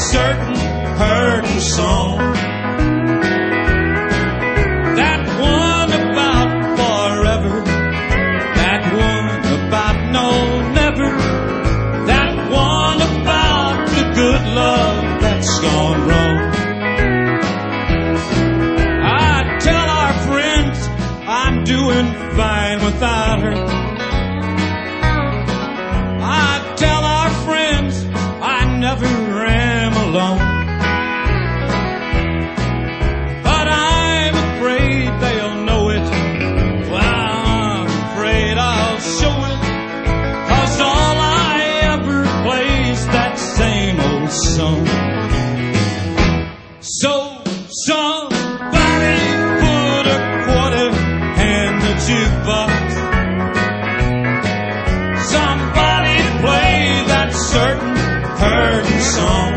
certain hurting song. That one about forever, that one about no never, that one about the good love that's gone wrong. I tell our friends I'm doing fine without her. I tell our friends I never am alone. But I'm afraid they'll know it. Well, I'm afraid I'll show it. 'Cause all I ever play's that same old song. So somebody put a quarter in the jukebox. Somebody play that certain hurting song.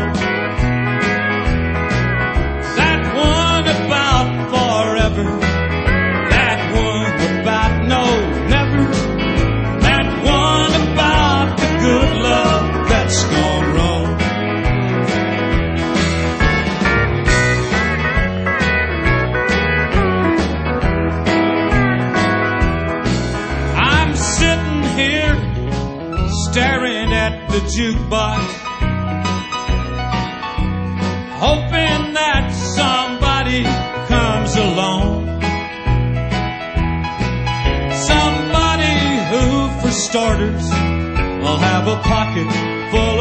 That one about forever, that one about no never, that one about the good love that's gone wrong. I'm sitting here staring at the jukebox, hoping that somebody comes along. Somebody who, for starters, will have a pocket full